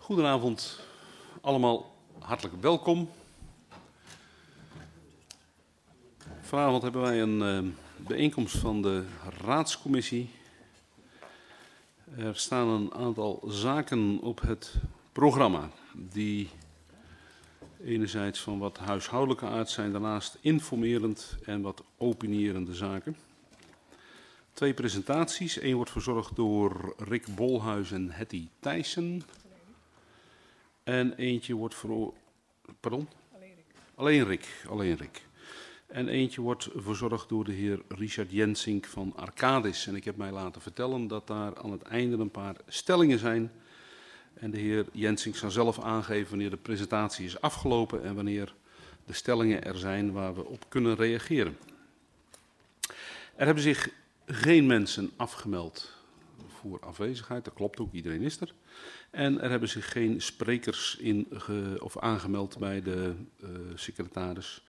Goedenavond allemaal, hartelijk welkom. Vanavond hebben wij een bijeenkomst van de raadscommissie. Er staan een aantal zaken op het programma die enerzijds van wat huishoudelijke aard zijn, daarnaast informerend en wat opinierende zaken. 2 presentaties, 1 wordt verzorgd door Rick Bolhuis en Hetty Thijssen. En eentje wordt Pardon? Alleen Rick. En eentje wordt verzorgd door de heer Richard Jensink van Arcadis. En ik heb mij laten vertellen dat daar aan het einde een paar stellingen zijn. En de heer Jensink zal zelf aangeven wanneer de presentatie is afgelopen en wanneer de stellingen er zijn waar we op kunnen reageren. Er hebben zich geen mensen afgemeld voor afwezigheid, dat klopt ook, iedereen is er. En er hebben zich geen sprekers aangemeld bij de secretaris